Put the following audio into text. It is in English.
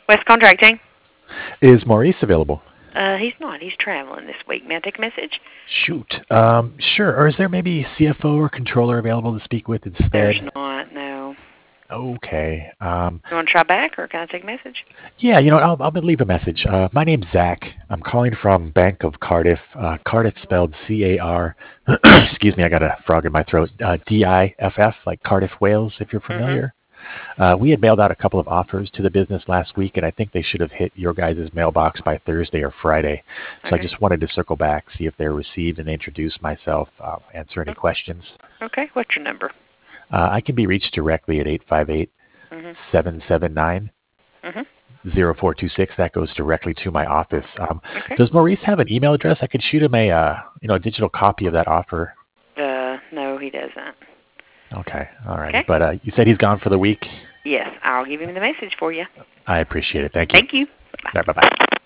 West Contracting. Is Maurice available? He's not. He's traveling this week. May I take a message? Shoot. Sure. Or is there maybe CFO or controller available to speak with There's instead? not. No. Okay. You want to try back, or can I take a message? Yeah, I'll leave a message. My name's Zach. I'm calling from Bank of Cardiff. Cardiff spelled C-A-R. Excuse me, I got a frog in my throat. D-I-F-F, like Cardiff, Wales, if you're Mm-hmm. familiar. We had mailed out a couple of offers to the business last week, and I think they should have hit your guys' mailbox by Thursday or Friday. So I Okay. just wanted to circle back, see if they were received, and introduce myself, answer any questions. Okay. What's your number? I can be reached directly at 858 Mm-hmm. 779 Mm-hmm. 0426. That goes directly to my office. Okay. Does Maurice have an email address? I could shoot him a digital copy of that offer. No, he doesn't. Okay, alrighty. Okay. But you said he's gone for the week. Yes, I'll give him the message for you. I appreciate it. Thank you. Thank you. All right, bye bye.